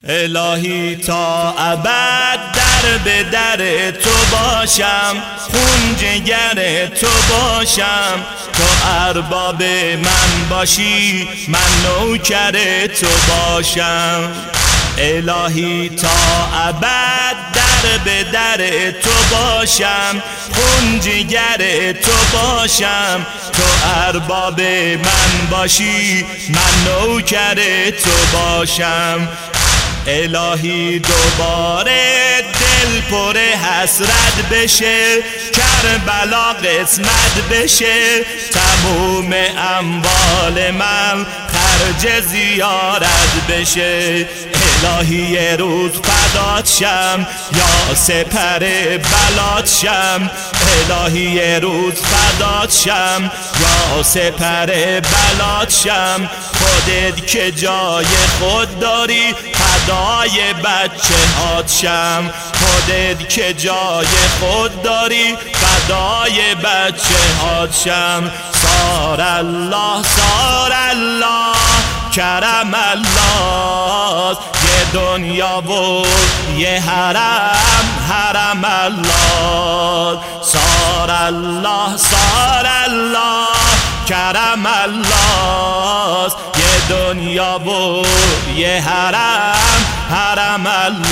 الهی تا ابد در به در تو باشم، خون جگر تو باشم، تو ارباب من باشی من نوکر تو باشم. الهی تا ابد در به در تو باشم، خون جگر تو باشم، تو ارباب من باشی من نوکر تو باشم. الهی دوباره دل پر حسرت بشه، کربلا قسمت بشه، تموم اموال من خرج زیارت بشه. الهی یه روز فدات شم یا سپر بلات شم، الهی یه روز فدات شم یا سپر بلات شم. خودت که جای خود داری فدای بچه هات شم، خودت که جای خود داری فدای بچه هات شم. سار الله سار الله کرم الله، یه دنیا و یه حرم حرم الله. سار الله سار الله کرم الله، یه دنیا و یه حرم حرم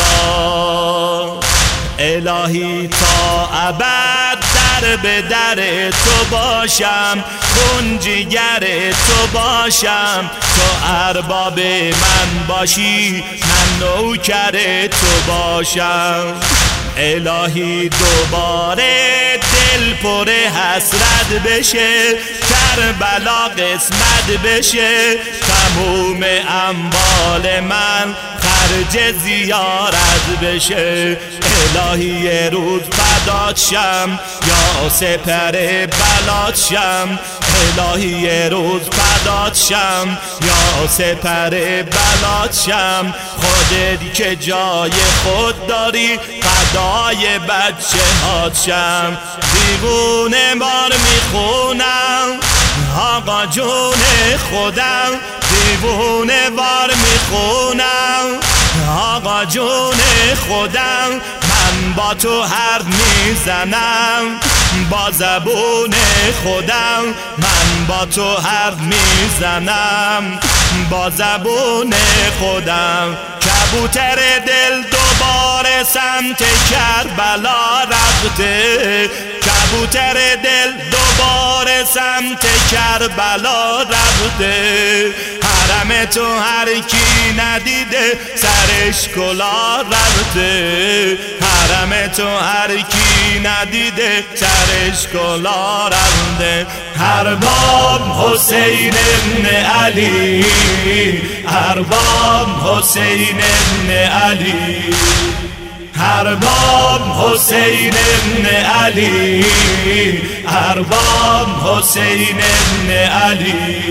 الله. الهی تا ابد در به در تو باشم، خون جگر تو باشم، تو ارباب من باشی من نوکر تو باشم. الهی دوباره دل پر حسرت بشه، کربلا قسمت بشه، تموم اموال من خرج زیارت بشه. الهی یه روز فدات شم یا سپر بلات شم، الهی یه روز فدات شم یا سپر بلات شم. خودت که جای خود داری فدای بچه هات شم. دیوونه بار میخونم آقا جون خودم، دیوونه بار میخونم آقا جون خودم. من با تو حرف میزنم با زبون خودم، من با تو حرف میزنم با زبون خودم. کبوتر دل دوباره سمت کربلا رفته، کبوتر دل دوباره سمت کربلا رفته. حرم تو هر کی ندیده سرش کلا رفته، حرم تو هر کی ندیده سرش کلا رفته. ارباب حسین ابن علی، ارباب حسین ابن علی، ارباب حسین ابن علی، ارباب حسین ابن علی.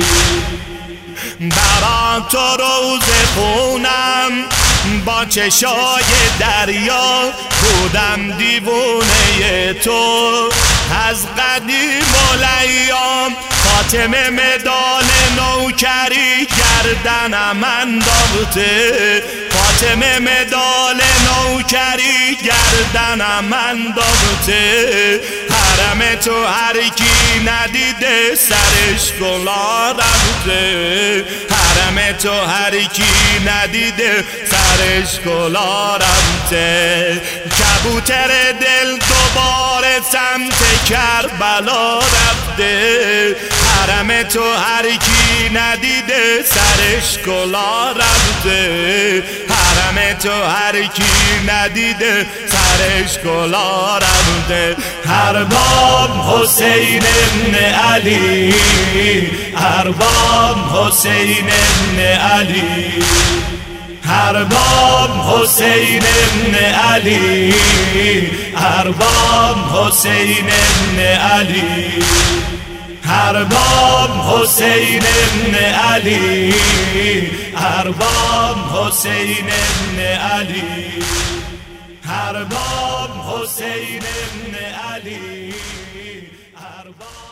برا تو روز خونم با چشای دریا، بودم دیوونه تو از قدیم الایام. فاطمه مدال نوکری گردنم انداخته، فاطمه مدال نوکری گردنم انداخته. حرم تو هر کی ندیده سرش کلا رفته، حرم تو هر کی ندیده سرش کلا رفته. کبوتر دل دوباره سمت کربلا رفته، حرم تو هر کی ندیده سرش کلا رفته، حرم تو هر کی ندیده سرش کلا رفته. ارباب حسین ابن علی، ارباب حسین ابن علی، ارباب حسین ابن علی، ارباب حسین ابن علی، ارباب حسین ابن علی، ارباب حسین ابن علی، ارباب حسین ابن علی، ارباب